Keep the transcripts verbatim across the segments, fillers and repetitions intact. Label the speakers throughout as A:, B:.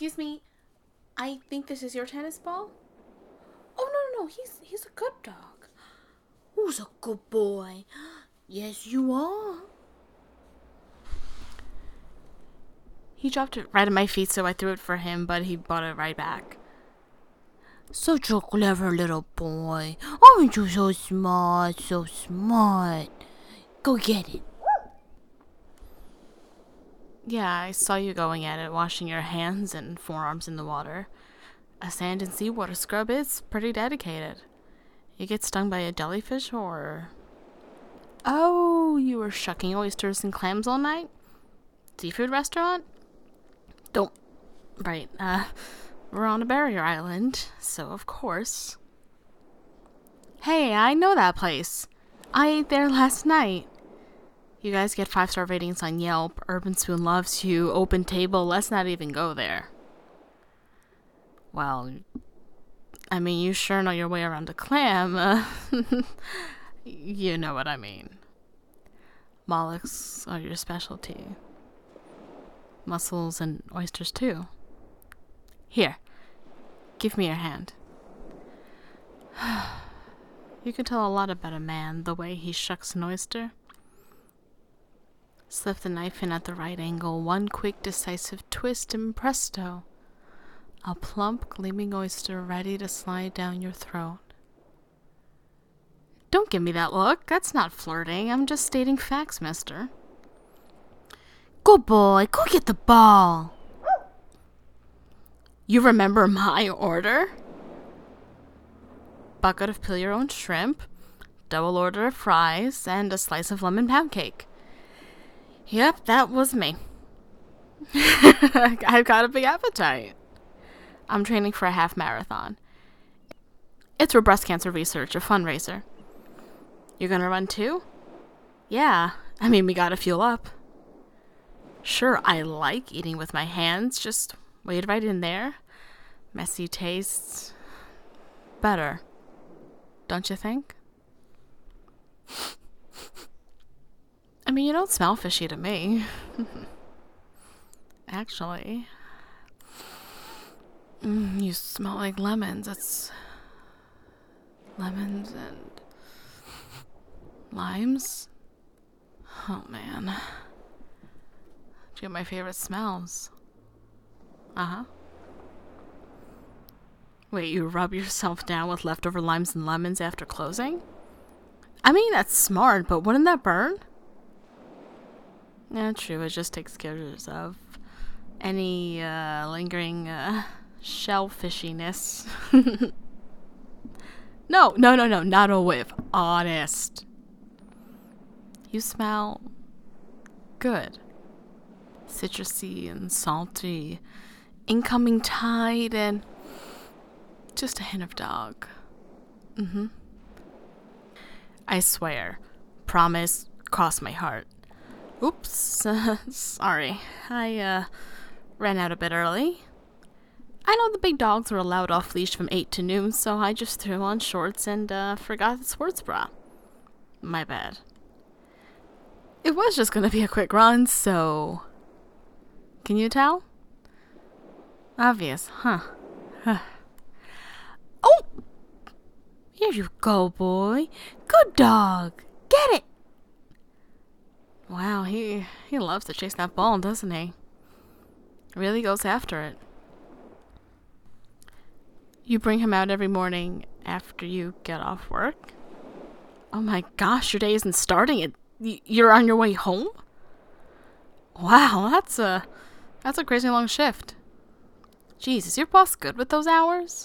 A: Excuse me, I think this is your tennis ball? Oh, no, no, no, he's, he's a good dog. Who's a good boy? Yes, you are. He dropped it right at my feet, so I threw it for him, but he brought it right back. Such a clever little boy. Aren't you so smart, so smart? Go get it. Yeah, I saw you going at it, washing your hands and forearms in the water. A sand and seawater scrub is pretty dedicated. You get stung by a jellyfish or... Oh, you were shucking oysters and clams all night? Seafood restaurant? Don't... Right, uh... We're on a barrier island, so of course... Hey, I know that place. I ate there last night. You guys get five-star ratings on Yelp. Urban Spoon loves you. Open table. Let's not even go there. Well, I mean, you sure know your way around a clam. Uh, you know what I mean. Mollusks are your specialty. Mussels and oysters too. Here, give me your hand. You can tell a lot about a man the way he shucks an oyster. Slip the knife in at the right angle, one quick decisive twist and presto. A plump, gleaming oyster ready to slide down your throat. Don't give me that look. That's not flirting. I'm just stating facts, mister. Good boy. Go get the ball. You remember my order? Bucket of peel your own shrimp, double order of fries, and a slice of lemon pound cake. Yep, that was me. I've got a big appetite. I'm training for a half marathon. It's for breast cancer research, a fundraiser. You're gonna run too? Yeah, I mean, we gotta fuel up. Sure, I like eating with my hands, just wade right in there. Messy tastes better, don't you think? I mean, you don't smell fishy to me. Actually. Mm, you smell like lemons. It's lemons and limes. Oh, man. Two of my favorite smells. Uh-huh. Wait, you rub yourself down with leftover limes and lemons after closing? I mean, that's smart, but wouldn't that burn? Yeah, true. It just takes care of any uh, lingering uh, shellfishiness. no, no, no, no, not a whiff. Honest. You smell good. Citrusy and salty. Incoming tide and just a hint of dog. Mm-hmm. I swear. Promise. Cross my heart. Oops. Uh, sorry. I, uh, ran out a bit early. I know the big dogs were allowed off leash from eight to noon, so I just threw on shorts and, uh, forgot the sports bra. My bad. It was just gonna be a quick run, so... Can you tell? Obvious, huh? Oh! Here you go, boy. Good dog. Get it! Wow, he, he loves to chase that ball, doesn't he? Really goes after it. You bring him out every morning after you get off work? Oh my gosh, your day isn't starting. It, you're on your way home? Wow, that's a, that's a crazy long shift. Jeez, is your boss good with those hours?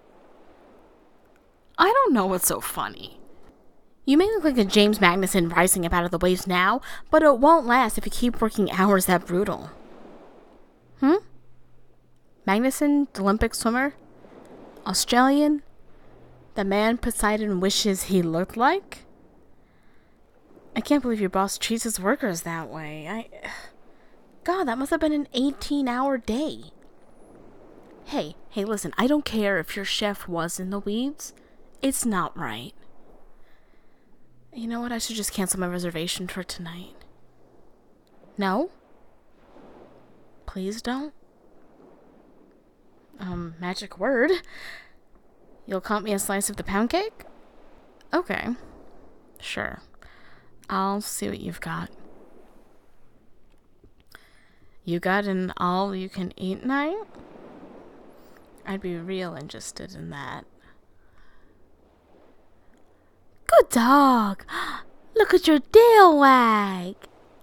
A: I don't know what's so funny. You may look like a James Magnuson rising up out of the waves now, but it won't last if you keep working hours that brutal. Hmm? Magnuson, the Olympic swimmer? Australian? The man Poseidon wishes he looked like? I can't believe your boss treats his workers that way. I... God, that must have been an eighteen-hour day. Hey, hey, listen, I don't care if your chef was in the weeds. It's not right. You know what? I should just cancel my reservation for tonight. No? Please don't. Um, magic word? You'll comp me a slice of the pound cake? Okay. Sure. I'll see what you've got. You got an all-you-can-eat night? I'd be real interested in that. Good dog! Look at your tail wag!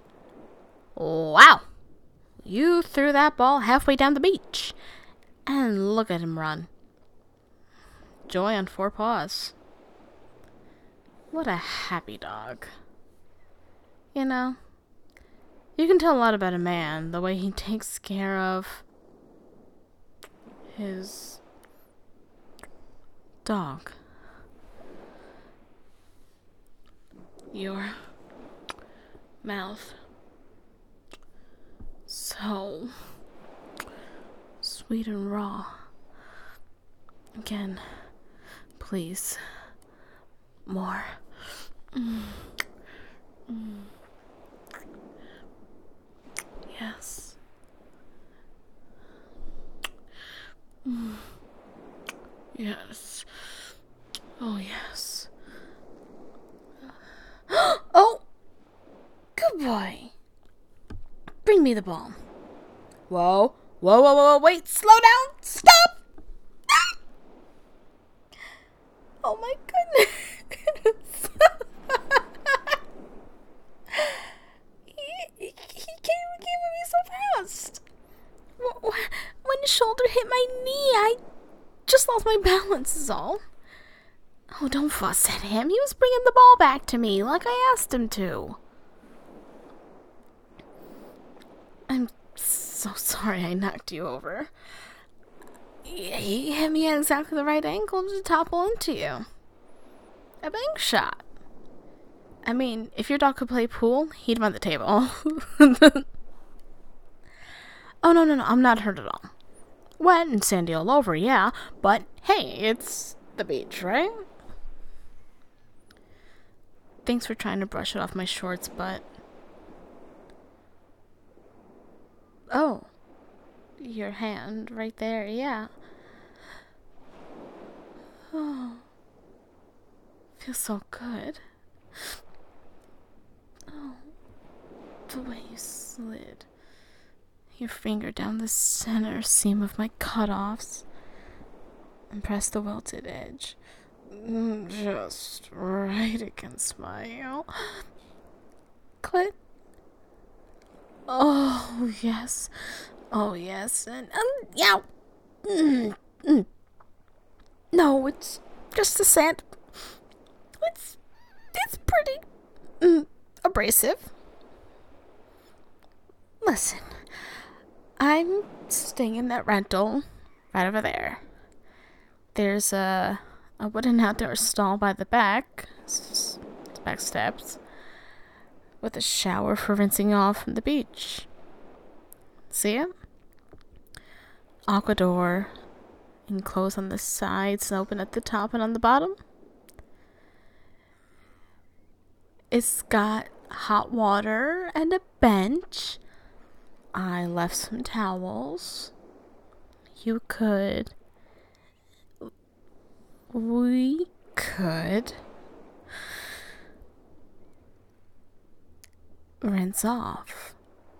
A: Wow! You threw that ball halfway down the beach. And look at him run. Joy on four paws. What a happy dog. You know, you can tell a lot about a man the way he takes care of his dog. Your mouth. So sweet and raw. Again, please. More. Mm. Mm. Yes. Mm. Yes. Oh, yes. Oh! Good boy. Bring me the ball. Whoa. Whoa, whoa, whoa, wait. Slow down. Stop. Ah! Oh, my goodness. he, he, he came, came at me so fast. When his shoulder hit my knee, I just lost my balance is all. Oh, don't fuss at him. He was bringing the ball back to me like I asked him to. I'm so sorry I knocked you over. He hit me at exactly the right angle to topple into you. A bank shot. I mean, if your dog could play pool, he'd run the table. Oh, no, no, no, I'm not hurt at all. Wet and sandy all over, yeah, but hey, it's the beach, right? Thanks for trying to brush it off my shorts, but... Oh. Your hand right there, yeah. Oh. Feels so good. Oh. The way you slid your finger down the center seam of my cutoffs and pressed the welted edge just right against my clit. Oh, yes. Oh, yes. And, um, yeah. Mm, mm. No, it's just the sand. It's, it's pretty mm, abrasive. Listen, I'm staying in that rental right over there. There's a, a wooden outdoor stall by the back, s- back steps, with a shower for rinsing off from the beach. See it? Aqua door, enclosed on the sides and open at the top and on the bottom. It's got hot water and a bench. I left some towels. You could. We could. Rinse off.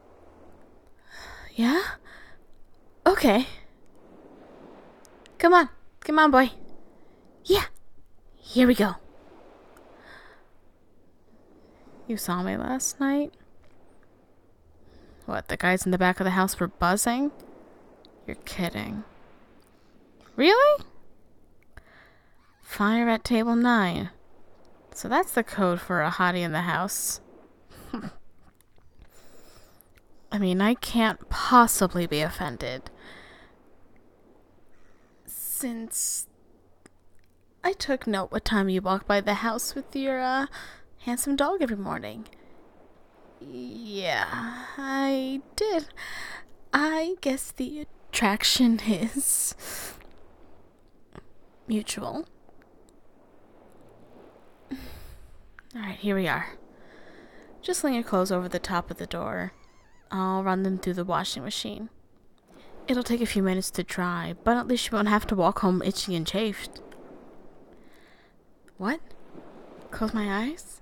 A: Yeah? Okay. Come on. Come on, boy. Yeah. Here we go. You saw me last night? What, the guys in the back of the house were buzzing? You're kidding. Really? Fire at table nine. So that's the code for a hottie in the house. I mean, I can't possibly be offended. Since I took note what time you walked by the house with your, uh, handsome dog every morning. Yeah, I did. I guess the attraction is mutual. Alright, here we are. Just sling your clothes over the top of the door. I'll run them through the washing machine. It'll take a few minutes to dry, but at least you won't have to walk home itchy and chafed. What? Close my eyes?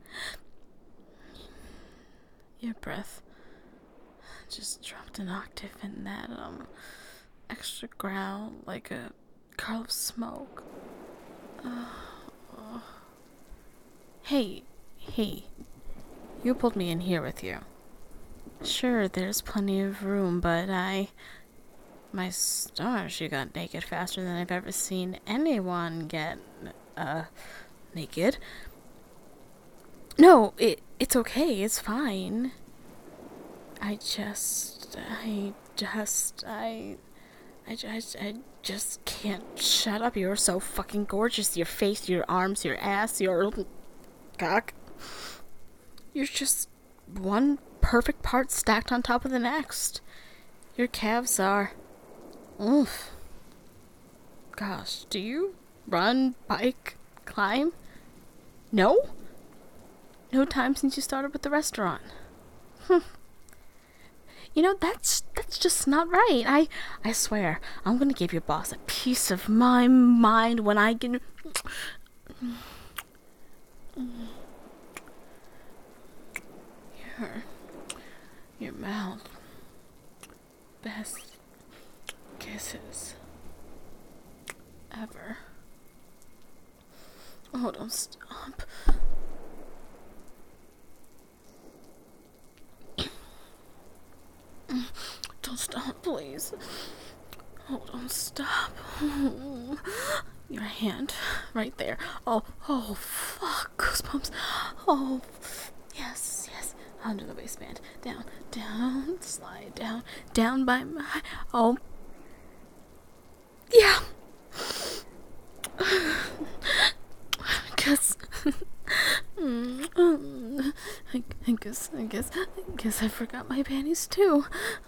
A: Your breath just dropped an octave in that, um, extra growl like a curl of smoke. Uh, uh. Hey, hey, you pulled me in here with you. Sure, there's plenty of room, but I... My stars, you got naked faster than I've ever seen anyone get, uh, naked. No, it it's okay, it's fine. I just, I just, I, I just, I just can't shut up. You're so fucking gorgeous. Your face, your arms, your ass, your cock. You're just one perfect part stacked on top of the next. Your calves are... Oof. Gosh, do you run, bike, climb? No? No time since you started with the restaurant. Hm. You know, that's that's just not right. I I swear, I'm gonna give your boss a piece of my mind when I can... Your, your mouth. Best kisses ever. Oh, don't stop. Don't stop, please. Oh, don't stop. Your hand, right there. Oh, oh, fuck. Goosebumps. Oh, yes, yes. Under the waistband. Down, down, slide down, down by my... Oh. Yeah. Guess... I, I guess, I guess, I guess I forgot my panties too.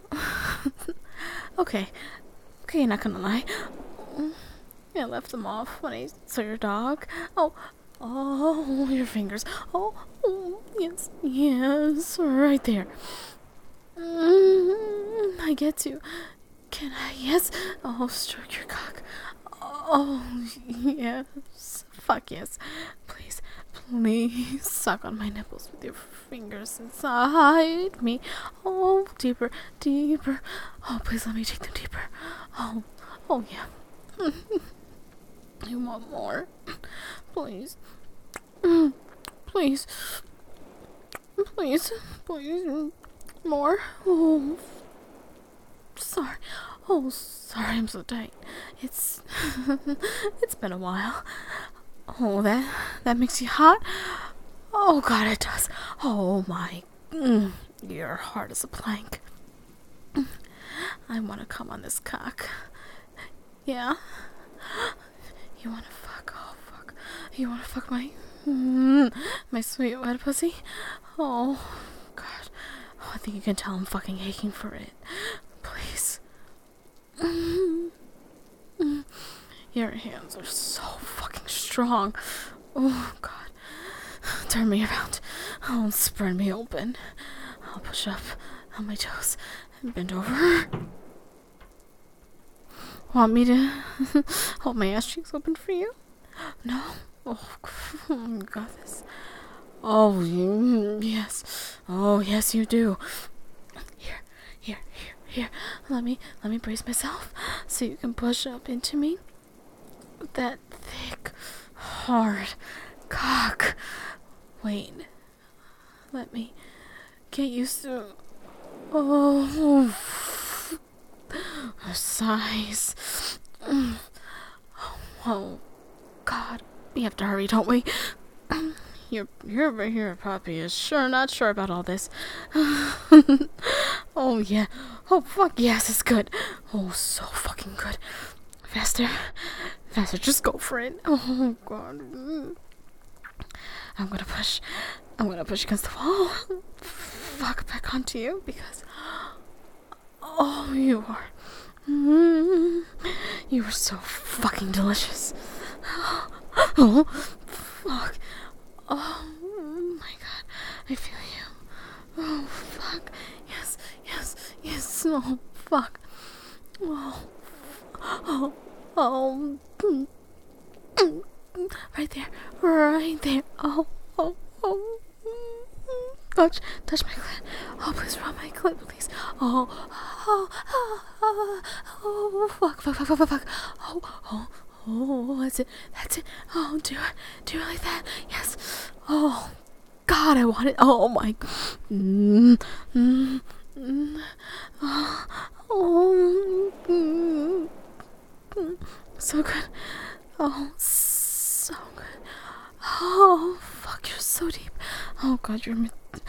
A: okay, okay, you're not gonna lie. I left them off when I saw your dog. Oh, oh, your fingers. Oh, oh yes, yes, right there. Mm, I get to. Can I? Yes. Oh, stroke your cock. Oh, yes. Fuck yes. Please. Please suck on my nipples with your fingers inside me. Oh, deeper, deeper. Oh, please let me take them deeper. Oh, oh yeah. You want more? Please. Please. Please. Please. More. Oh, sorry. Oh, sorry, I'm so tight. It's... it's been a while. Oh, that that makes you hot? Oh, God, it does. Oh, my... Mm, you're hard as a plank. I want to come on this cock. Yeah? You want to fuck? Oh, fuck. You want to fuck my... Mm, my sweet wet pussy? Oh, God. Oh, I think you can tell I'm fucking aching for it. Please. Mm, mm. Your hands are so fucking strong. Oh, God. Turn me around. Oh, spread me open. I'll push up on my toes and bend over. Want me to hold my ass cheeks open for you? No? Oh, you got this. Oh, you, yes. Oh, yes, you do. Here, here, here, here. Let me, let me brace myself so you can push up into me. That thick, hard cock. Wait. Let me get used to... Oh, her size. Oh, God. We have to hurry, don't we? Your, your, your puppy is sure not sure about all this. Oh, yeah. Oh, fuck yes, it's good. Oh, so fucking good. Faster. Faster, just go for it. Oh, God. I'm gonna push. I'm gonna push against the wall. Fuck back onto you because... Oh, you are... Mm, you are so fucking delicious. Oh, fuck. Oh, my God. I feel you. Oh, fuck. Yes, yes, yes. Oh, fuck. Oh, oh, oh, mm, mm, mm, right there, right there. Oh, oh, oh. mm, Touch, touch my clit. Oh, please rub my clit, please. Oh, oh, oh, oh, oh, fuck, fuck, fuck, fuck, fuck, fuck. Oh, oh, oh, that's it, that's it. Oh, do it, do it like that. Yes. Oh, God, I want it. Oh my. Mm, mm, mm, oh, oh, mm, mm, so good. Oh, so good. Oh, fuck, you're so deep. Oh, God, you're.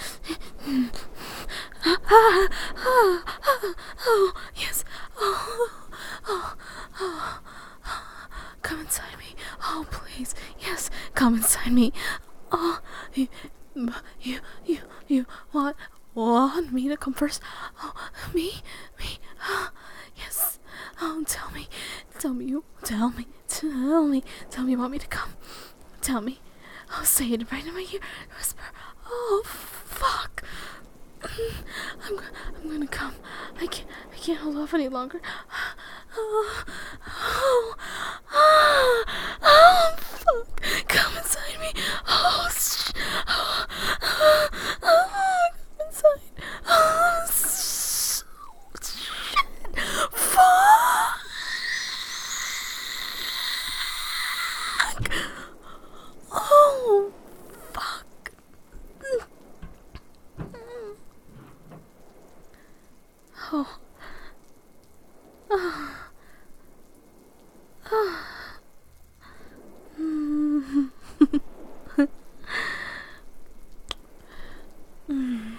A: Oh, yes. Oh, oh, oh, come inside me. Oh, please. Yes, come inside me. Oh, you, you, you, you want, want me to come first? Oh, me, me. Oh, yes. Oh, tell me, tell me, you, tell me, tell me, tell me you want me to come. Tell me. Oh, say it right in my ear. Whisper. Oh, fuck. I'm, I'm gonna come. I can't, I can't hold off any longer. Oh, oh, oh, oh, fuck. Come inside me. Oh, sh- oh, oh, oh, come inside. Oh, sh- shit. Fuck. Oh, fuck. Oh. Oh. Oh. Mm. mm.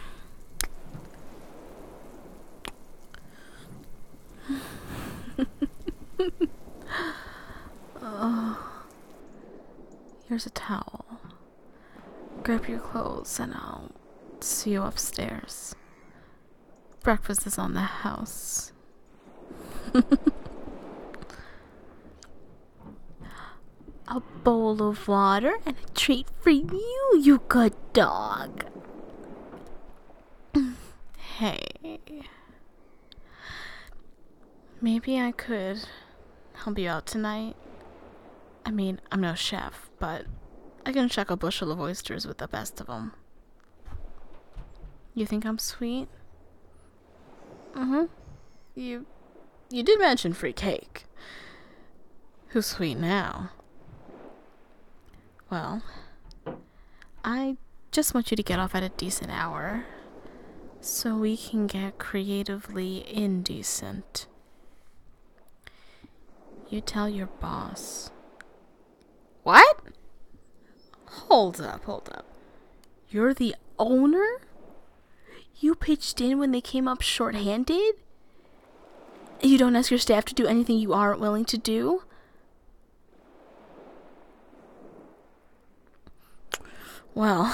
A: Oh. Here's a towel. Grab your clothes and I'll see you upstairs. Breakfast is on the house. A bowl of water and a treat for you, you good dog. Hey. Maybe I could help you out tonight. I mean, I'm no chef, but I can chuck a bushel of oysters with the best of them. You think I'm sweet? Mm-hmm. You, you did mention free cake. Who's sweet now? Well, I just want you to get off at a decent hour so we can get creatively indecent. You tell your boss. What? Hold up, hold up. You're the owner? You pitched in when they came up short-handed? You don't ask your staff to do anything you aren't willing to do? Well,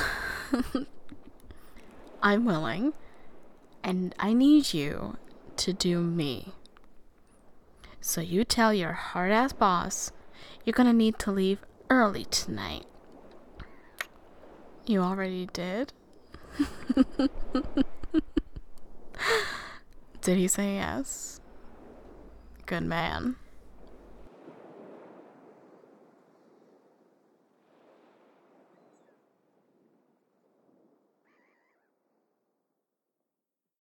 A: I'm willing, and I need you to do me. So you tell your hard-ass boss you're gonna need to leave early tonight. You already did? Did he say yes? Good man.